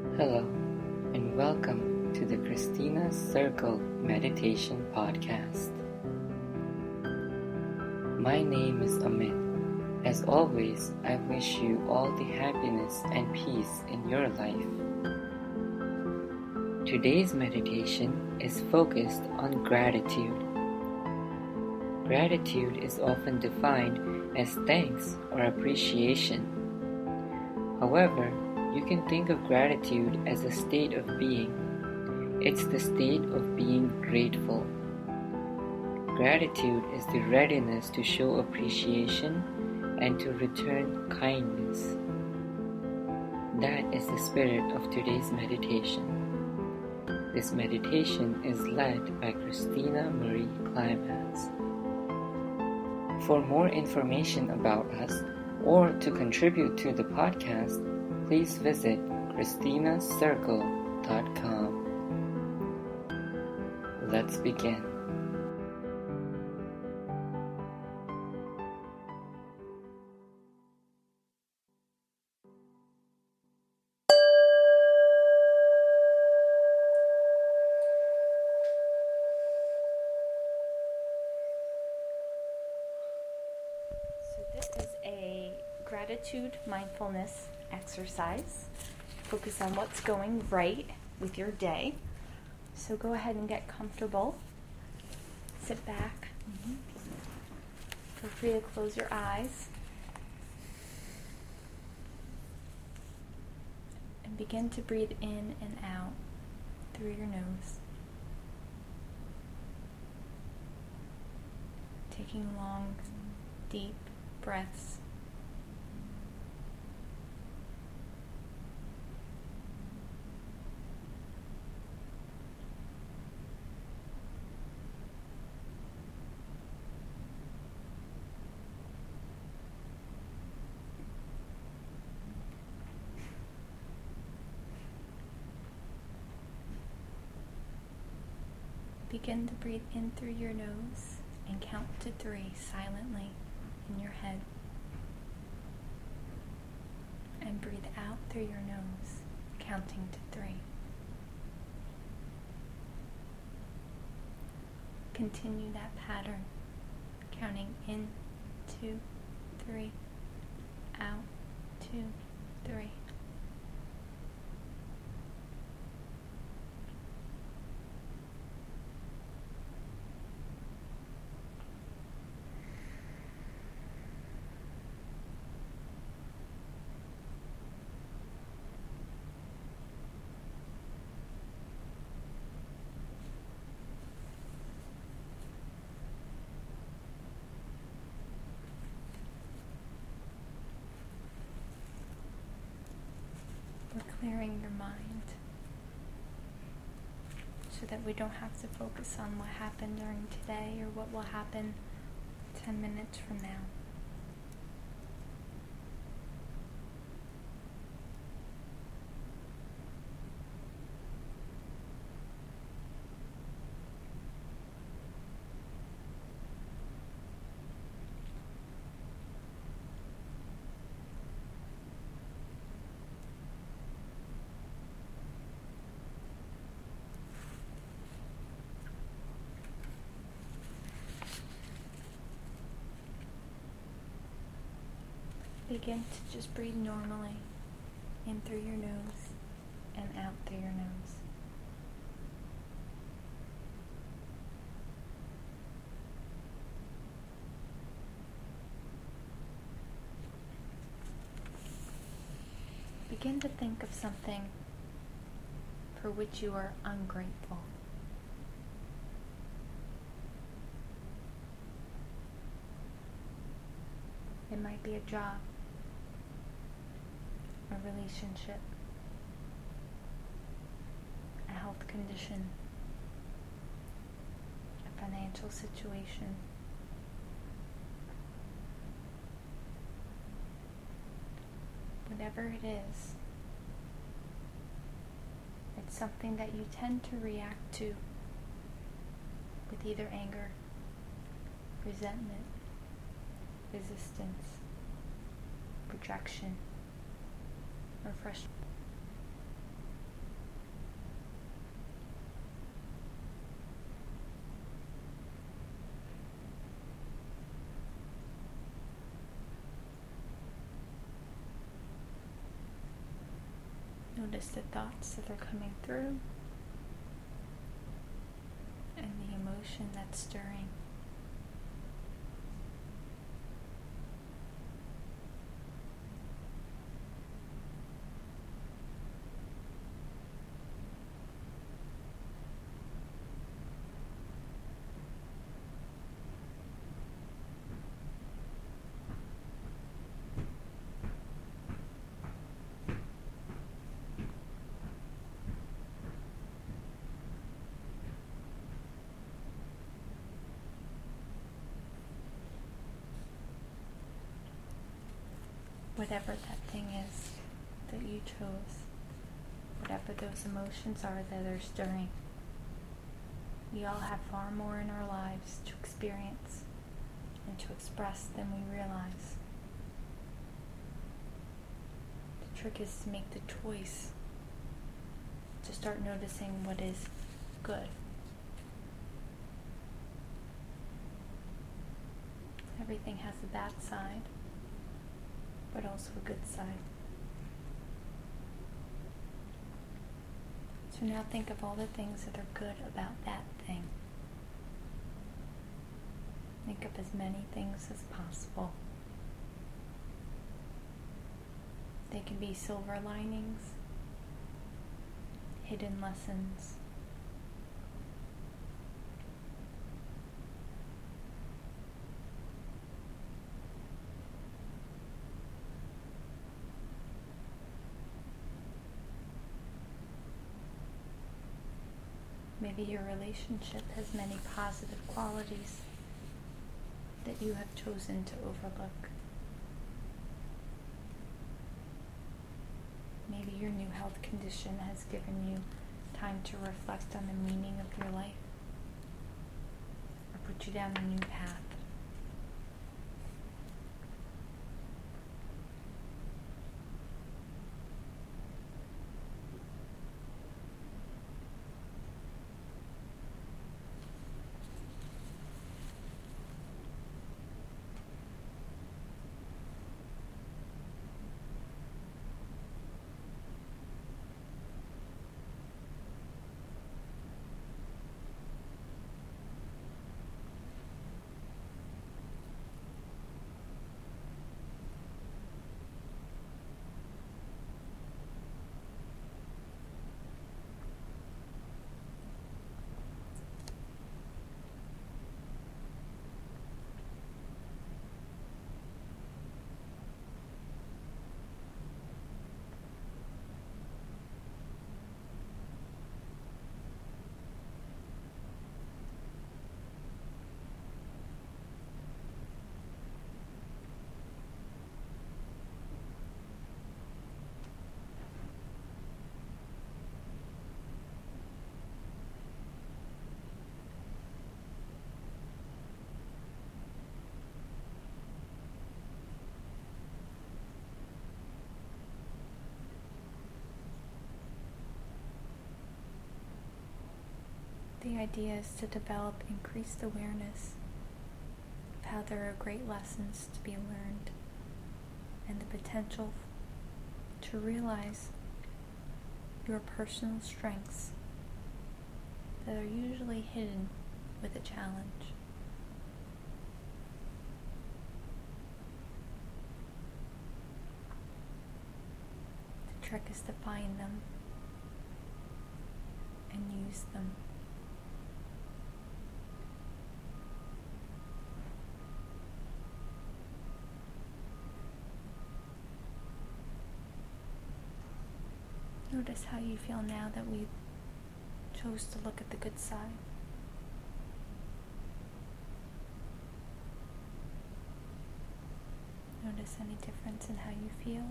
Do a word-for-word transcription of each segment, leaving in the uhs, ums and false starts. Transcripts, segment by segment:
Hello, and welcome to the Christina's Circle Meditation Podcast. My name is Amit. As always, I wish you all the happiness and peace in your life. Today's meditation is focused on gratitude. Gratitude is often defined as thanks or appreciation. However, you can think of gratitude as a state of being. It's the state of being grateful. Gratitude is the readiness to show appreciation and to return kindness. That is the spirit of today's meditation. This meditation is led by Christina Marie Climax. For more information about us or to contribute to the podcast, please visit christina circle dot com. Let's begin. So this is a gratitude mindfulness exercise. Focus on what's going right with your day. So go ahead and get comfortable. Sit back. Mm-hmm. Feel free to close your eyes. And begin to breathe in and out through your nose. Taking long, deep breaths. Begin to breathe in through your nose and count to three silently in your head. And breathe out through your nose, counting to three. Continue that pattern, counting in, two, three, out, two, three. We're clearing your mind so that we don't have to focus on what happened during today or what will happen ten minutes from now. Begin to just breathe normally, in through your nose and out through your nose. Begin to think of something for which you are ungrateful. It might be a job, a relationship, a health condition, a financial situation. Whatever it is, it's something that you tend to react to with either anger, resentment, resistance, rejection, or frustration. Notice the thoughts that are coming through and the emotion that's stirring. Whatever that thing is that you chose, whatever those emotions are that are stirring, we all have far more in our lives to experience and to express than we realize. The trick is to make the choice to start noticing what is good. Everything has a bad side, but also a good side. So now think of all the things that are good about that thing. Think of as many things as possible. They can be silver linings, hidden lessons, maybe your relationship has many positive qualities that you have chosen to overlook. Maybe your new health condition has given you time to reflect on the meaning of your life or put you down a new path. The idea is to develop increased awareness of how there are great lessons to be learned and the potential to realize your personal strengths that are usually hidden with a challenge. The trick is to find them and use them. Notice how you feel now that we chose to look at the good side. Notice any difference in how you feel,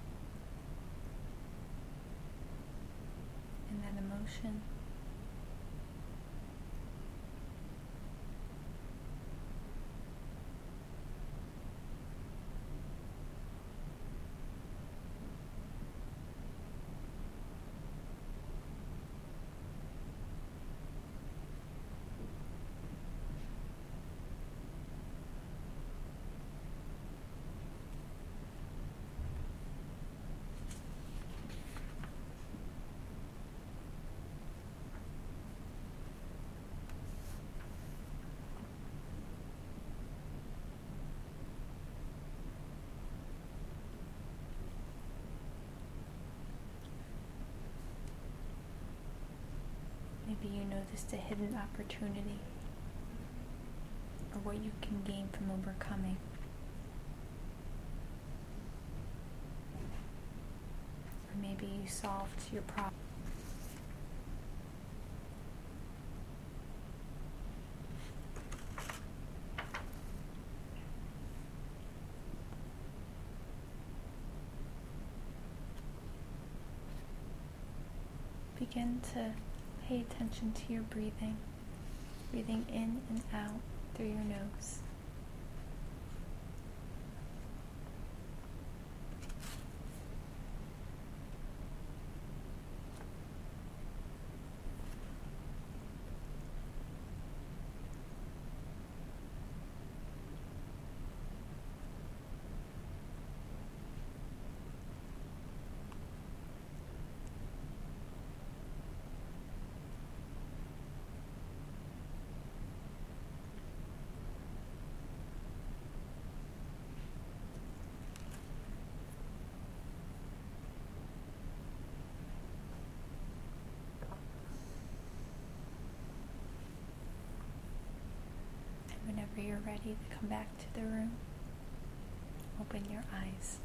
in that emotion. maybe you noticed a hidden opportunity or what you can gain from overcoming. Or maybe you solved your problem. Begin to pay attention to your breathing, breathing in and out through your nose. Whenever you're ready to come back to the room, open your eyes.